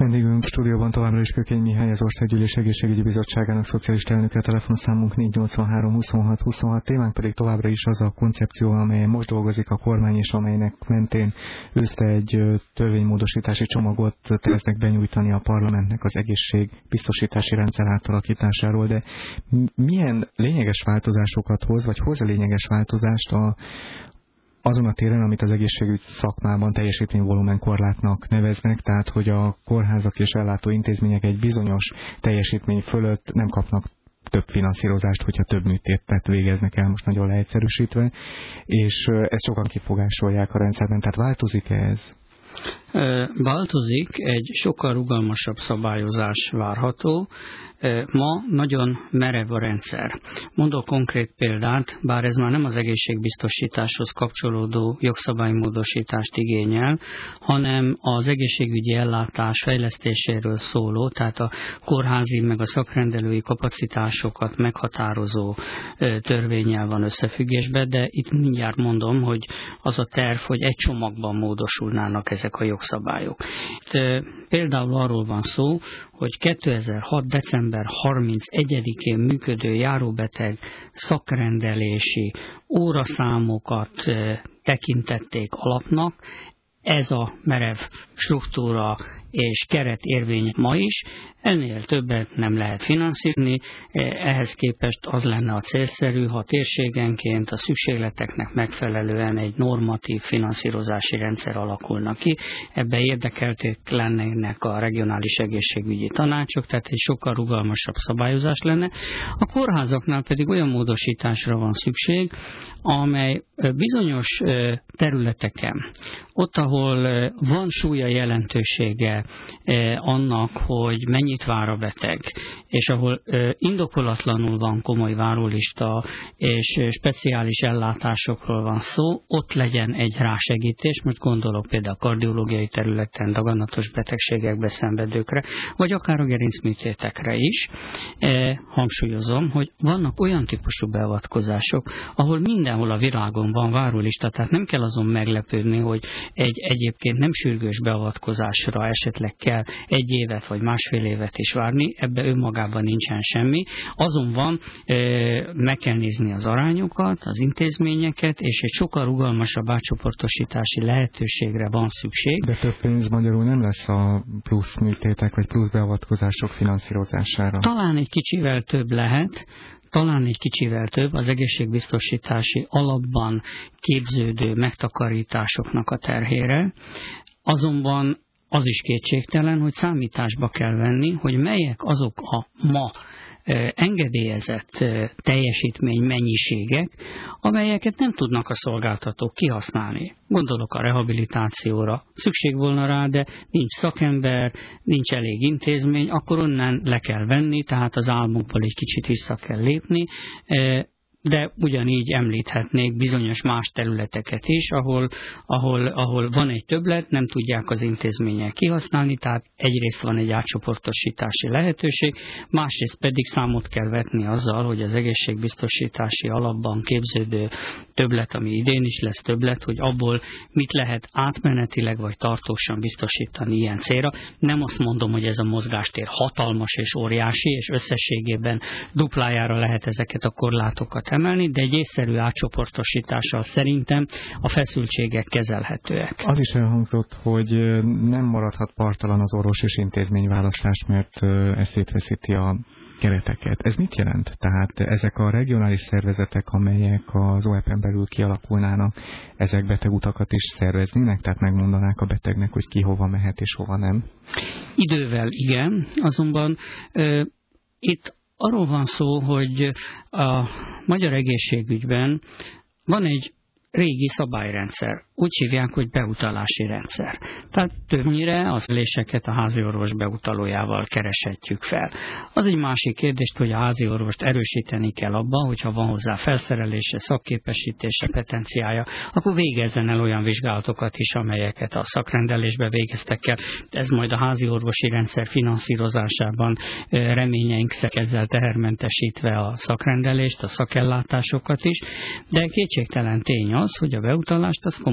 Vendégünk stúdióban továbbra is Kökény Mihály, az Országgyűlés Egészségügyi Bizottságának szocialista elnöke, a telefonszámunk 483 26 26, témánk pedig továbbra is az a koncepció, amelyen most dolgozik a kormány, és amelynek mentén őszre egy törvénymódosítási csomagot terveznek benyújtani a parlamentnek az egészségbiztosítási rendszer átalakításáról, de milyen lényeges változásokat hoz, vagy hoz a lényeges változást azon a téren, amit az egészségügy szakmában teljesítményvolumenkorlátnak neveznek, tehát hogy a kórházak és ellátó intézmények egy bizonyos teljesítmény fölött nem kapnak több finanszírozást, hogyha több műtétet végeznek el, most nagyon leegyszerűsítve, és ezt sokan kifogásolják a rendszerben, tehát változik-e ez? Változik, egy sokkal rugalmasabb szabályozás várható. Ma nagyon merev a rendszer. Mondok konkrét példát, bár ez már nem az egészségbiztosításhoz kapcsolódó jogszabálymódosítást igényel, hanem az egészségügyi ellátás fejlesztéséről szóló, tehát a kórházi meg a szakrendelői kapacitásokat meghatározó törvénnyel van összefüggésben, de itt mindjárt mondom, hogy az a terv, hogy egy csomagban módosulnának ezek a jogszabályok. Itt például arról van szó, hogy 2006. december 31-én működő járóbeteg szakrendelési óraszámokat tekintették alapnak. Ez a merev struktúra és keret érvény ma is, ennél többet nem lehet finanszírozni, ehhez képest az lenne a célszerű, ha térségenként a szükségleteknek megfelelően egy normatív finanszírozási rendszer alakulna ki. Ebben érdekelték lennének a regionális egészségügyi tanácsok, tehát egy sokkal rugalmasabb szabályozás lenne. A kórházaknál pedig olyan módosításra van szükség, amely bizonyos területeken, ott, ahol van súlya jelentősége annak, hogy mennyit vár a beteg, és ahol indokolatlanul van komoly várólista, és speciális ellátásokról van szó, ott legyen egy rásegítés, most gondolok például a kardiológiai területen daganatos betegségekbe szenvedőkre, vagy akár a gerincműtétekre is. Hangsúlyozom, hogy vannak olyan típusú beavatkozások, ahol mindenhol a világon van várólista, tehát nem kell azon meglepődni, hogy egy egyébként nem sürgős beavatkozásra esetleg kell egy évet vagy másfél évet is várni, ebbe önmagában nincsen semmi. Azonban meg kell nézni az arányokat, az intézményeket, és egy sokkal rugalmasabb átcsoportosítási lehetőségre van szükség. De több pénz magyarul nem lesz a plusz műtétek vagy plusz beavatkozások finanszírozására? Talán egy kicsivel több lehet, az egészségbiztosítási alapban képződő megtakarításoknak a terhére, azonban az is kétségtelen, hogy számításba kell venni, hogy melyek azok a ma engedélyezett teljesítmény mennyiségek, amelyeket nem tudnak a szolgáltatók kihasználni. Gondolok a rehabilitációra. Szükség volna rá, de nincs szakember, nincs elég intézmény, akkor onnan le kell venni, tehát az álmunkból egy kicsit vissza kell lépni, de ugyanígy említhetnék bizonyos más területeket is, ahol van egy többlet, nem tudják az intézmények kihasználni, tehát egyrészt van egy átcsoportosítási lehetőség, másrészt pedig számot kell vetni azzal, hogy az egészségbiztosítási alapban képződő többlet, ami idén is lesz többlet, hogy abból mit lehet átmenetileg vagy tartósan biztosítani ilyen célra. Nem azt mondom, hogy ez a mozgástér hatalmas és óriási, és összességében duplájára lehet ezeket a korlátokat emelni, de egy észszerű átcsoportosítással szerintem a feszültségek kezelhetőek. Az is elhangzott, hogy nem maradhat parttalan az orvos és intézményválasztás, mert ez szétveszíti a kereteket. Ez mit jelent? Tehát ezek a regionális szervezetek, amelyek az OEP-en belül kialakulnának, ezek betegutakat is szerveznének? Tehát megmondanák a betegnek, hogy ki hova mehet és hova nem? Idővel igen, azonban itt arról van szó, hogy a magyar egészségügyben van egy régi szabályrendszer. Úgy hívják, hogy beutalási rendszer. Tehát többnyire az üléseket a háziorvos beutalójával kereshetjük fel. Az egy másik kérdés, hogy a háziorvost erősíteni kell abban, hogyha van hozzá felszerelése, szakképesítése, petenciája, akkor végezzen el olyan vizsgálatokat is, amelyeket a szakrendelésbe végeztek el. Ez majd a háziorvosi rendszer finanszírozásában reményeink ezzel tehermentesítve a szakrendelést, a szakellátásokat is, de kétségtelen tény az, hogy a beutalást az komoly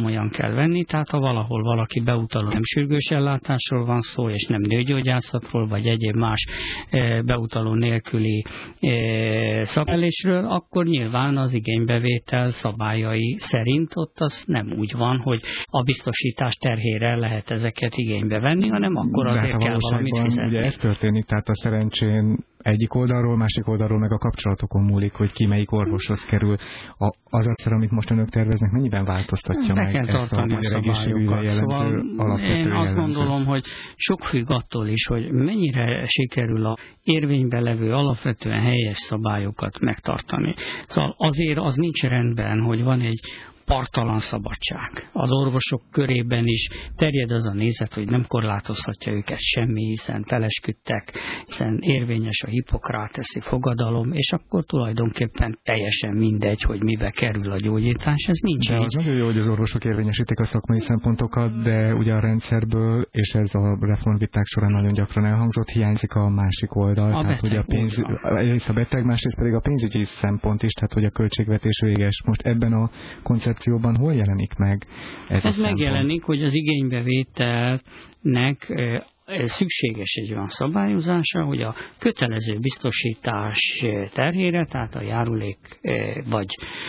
komolyan kell venni, tehát ha valahol valaki beutaló, nem sürgős ellátásról van szó, és nem nőgyógyászatról, vagy egyéb más beutaló nélküli szakelésről, akkor nyilván az igénybevétel szabályai szerint ott az nem úgy van, hogy a biztosítás terhére lehet ezeket igénybe venni, hanem akkor azért kell valamit fizetni. Ugye ez történik, tehát a szerencsén egyik oldalról, másik oldalról meg a kapcsolatokon múlik, hogy ki melyik orvoshoz kerül. Az adszer, amit most önök terveznek, mennyiben változtatja meg ezt a magyar egészségügyre jellemző alapvető Én azt gondolom, hogy sok függ attól is, hogy mennyire sikerül a érvényben levő alapvetően helyes szabályokat megtartani. Szóval azért az nincs rendben, hogy van egy parttalan szabadság. Az orvosok körében is terjed az a nézet, hogy nem korlátozhatja őket semmi, hiszen felesküdtek, hiszen érvényes a hipokráteszi fogadalom, és akkor tulajdonképpen teljesen mindegy, hogy mibe kerül a gyógyítás, ez nincs de így. Az nagyon jó, hogy az orvosok érvényesítik a szakmai szempontokat, de ugye a rendszerből, és ez a reformviták során nagyon gyakran elhangzott, hiányzik a másik oldal, tehát hogy egyrészt a beteg, másrészt pedig a pénzügyi szempont is, tehát hogy a költségvetés véges. Most ebben a koncepcióban hol jelenik meg ez megjelenik, hogy az igénybevételnek szükséges egy olyan szabályozása, hogy a kötelező biztosítás terhére, tehát a járulék vagy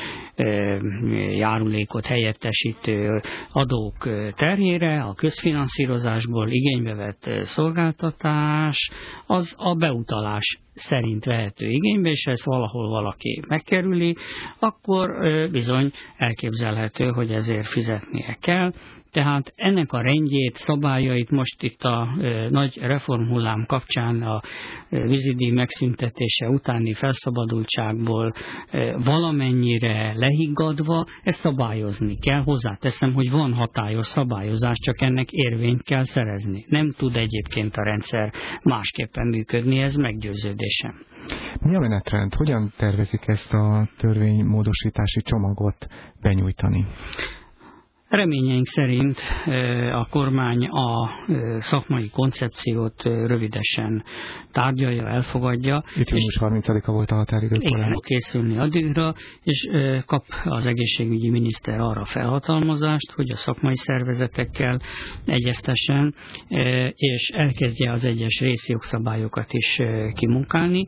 járulékot helyettesítő adók terhére, a közfinanszírozásból igénybe vett szolgáltatás, az a beutalás szerint vehető igénybe, és ezt valahol valaki megkerüli, akkor bizony elképzelhető, hogy ezért fizetnie kell. Tehát ennek a rendjét, szabályait most itt a nagy reformhullám kapcsán a vízidíj megszüntetése utáni felszabadultságból valamennyire lehiggadva, ezt szabályozni kell. Hozzáteszem, hogy van hatályos szabályozás, csak ennek érvényt kell szerezni. Nem tud egyébként a rendszer másképpen működni, ez meggyőződésem. Mi a menetrend? Hogyan tervezik ezt a törvénymódosítási csomagot benyújtani? Reményeink szerint a kormány a szakmai koncepciót rövidesen tárgyalja, elfogadja. Itt június 30-a volt a határidő. Igen, készülni addigra, és kap az egészségügyi miniszter arra felhatalmazást, hogy a szakmai szervezetekkel egyeztessen, és elkezdje az egyes részjogszabályokat is kimunkálni.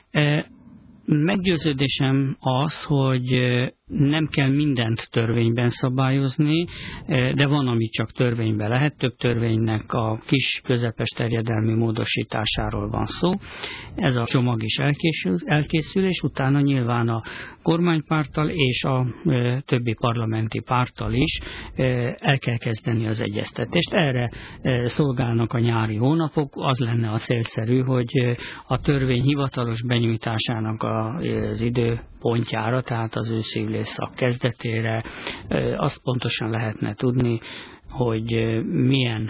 Meggyőződésem az, hogy nem kell mindent törvényben szabályozni, de van, amit csak törvényben lehet. Több törvénynek a kis, közepes terjedelmi módosításáról van szó. Ez a csomag is elkészül, és utána nyilván a kormánypárttal és a többi parlamenti párttal is el kell kezdeni az egyeztetést. Erre szolgálnak a nyári hónapok. Az lenne a célszerű, hogy a törvény hivatalos benyújtásának az időpontjára, tehát az őszi ülésszak kezdetére azt pontosan lehetne tudni, hogy milyen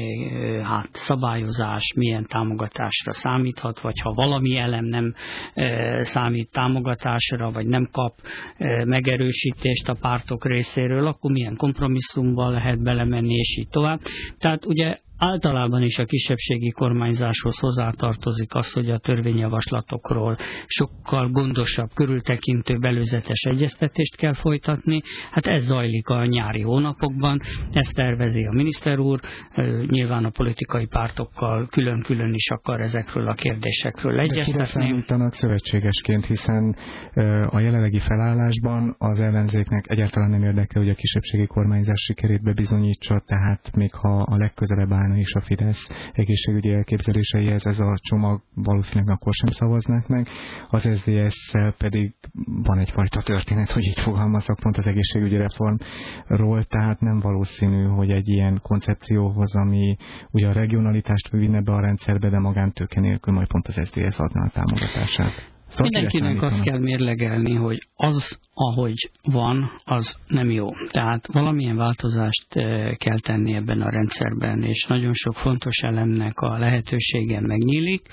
szabályozás, milyen támogatásra számíthat, vagy ha valami elem nem számít támogatásra, vagy nem kap megerősítést a pártok részéről, akkor milyen kompromisszumban lehet belemenni, és így tovább. Tehát ugye általában is a kisebbségi kormányzáshoz hozzátartozik az, hogy a törvényjavaslatokról sokkal gondosabb, körültekintőbb, előzetes egyeztetést kell folytatni. Hát ez zajlik a nyári hónapokban, ezt tervezi a miniszter úr, nyilván a politikai pártokkal külön-külön is akar ezekről a kérdésekről egyeztetni. De kire számítanak szövetségesként, hiszen a jelenlegi felállásban az ellenzéknek egyáltalán nem érdekel, hogy a kisebbségi kormányzás sikerét bebizonyítsa, tehát még ha a legközelebb állna is a Fidesz egészségügyi elképzeléseihez, ez a csomag valószínűleg akkor sem szavaznák meg. Az SZDSZ-szel pedig van egyfajta történet, hogy így fogalmazzak pont az egészségügyi reformról, tehát nem valószínű, hogy egy ilyen koncepcióhoz, ami ugye a regionalitást vinne be a rendszerbe, de magántőke nélkül majd pont az SZDSZ adná a támogatását. Szóval mindenkinek azt kell mérlegelni, hogy az, ahogy van, az nem jó. Tehát valamilyen változást kell tenni ebben a rendszerben, és nagyon sok fontos elemnek a lehetősége megnyílik.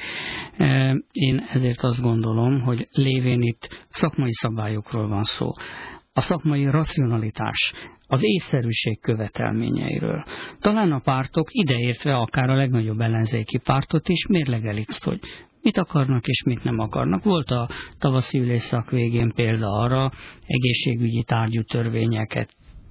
Én ezért azt gondolom, hogy lévén itt szakmai szabályokról van szó. A szakmai racionalitás, az észszerűség követelményeiről. Talán a pártok, ideértve akár a legnagyobb ellenzéki pártot is mérlegelik, hogy mit akarnak és mit nem akarnak. Volt a tavaszi ülésszak végén példa arra, egészségügyi tárgyú törvényeket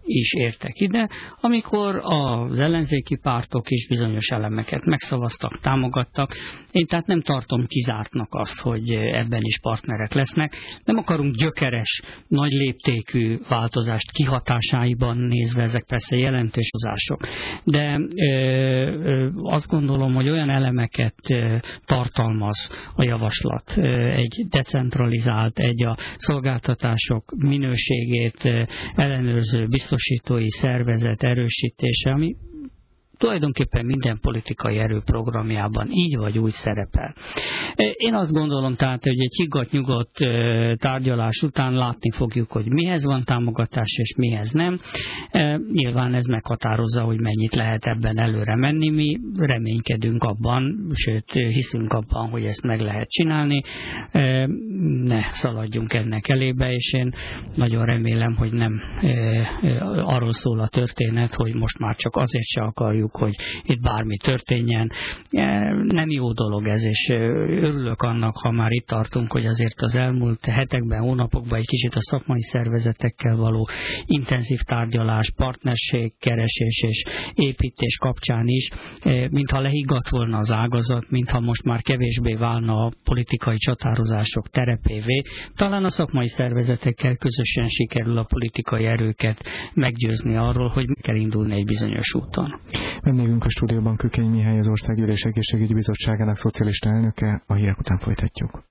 is értek ide, amikor az ellenzéki pártok is bizonyos elemeket megszavaztak, támogattak. Én tehát nem tartom kizártnak azt, hogy ebben is partnerek lesznek. Nem akarunk gyökeres, nagy léptékű változást kihatásaiban nézve, ezek persze jelentős hozások. De azt gondolom, hogy olyan elemeket tartalmaz a javaslat. Egy decentralizált, egy a szolgáltatások minőségét ellenőrző biztosítói szervezet erősítése, ami tulajdonképpen minden politikai erő programjában így vagy úgy szerepel. Én azt gondolom tehát, hogy egy higgadt-nyugodt tárgyalás után látni fogjuk, hogy mihez van támogatás és mihez nem. Nyilván ez meghatározza, hogy mennyit lehet ebben előre menni. Mi reménykedünk abban, sőt hiszünk abban, hogy ezt meg lehet csinálni. Ne szaladjunk ennek elébe, és én nagyon remélem, hogy nem arról szól a történet, hogy most már csak azért se akarjuk, hogy itt bármi történjen. Nem jó dolog ez, és örülök annak, ha már itt tartunk, hogy azért az elmúlt hetekben, hónapokban egy kicsit a szakmai szervezetekkel való intenzív tárgyalás, partnerség, keresés és építés kapcsán is, mintha lehiggadt volna az ágazat, mintha most már kevésbé válna a politikai csatározások terepévé. Talán a szakmai szervezetekkel közösen sikerül a politikai erőket meggyőzni arról, hogy meg kell indulni egy bizonyos úton. Vendégünk a stúdióban Kökény Mihály, az Országgyűlés Egészségügyi Bizottságának szocialista elnöke. A hírek után folytatjuk.